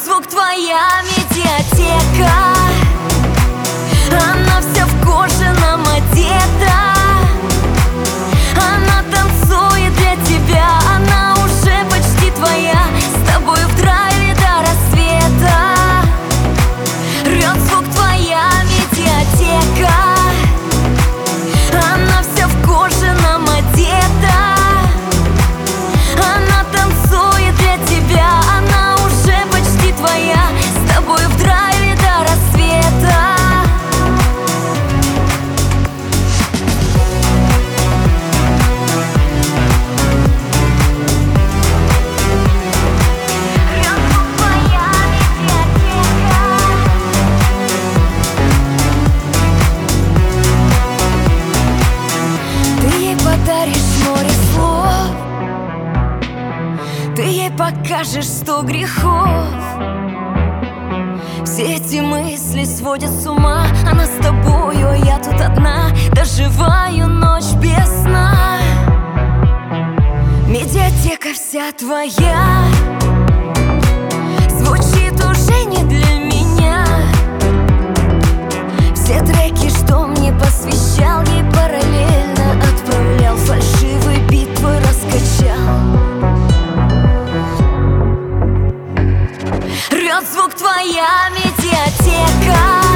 звук твоя медиатека. Она вся в кожаном одета. Она танцует для тебя. Она уже почти твоя. С тобой в драйве до рассвета. Рвет звук твоя медиатека. Она вся в кожаном одета. Она танцует для тебя. Она уже почти твоя. С тобой в драйве до рассвета. Ты ей покажешь 100 грехов. Все эти мысли сводят с ума. Она с тобою, а я тут одна. Доживаю ночь без сна. Медиатека вся твоя. Звучит уже не для меня. Все треки, что мне посвящал, ей параллельно отправлял. Фальшивый бит твой раскачал. Рвет звук твоя медиатека.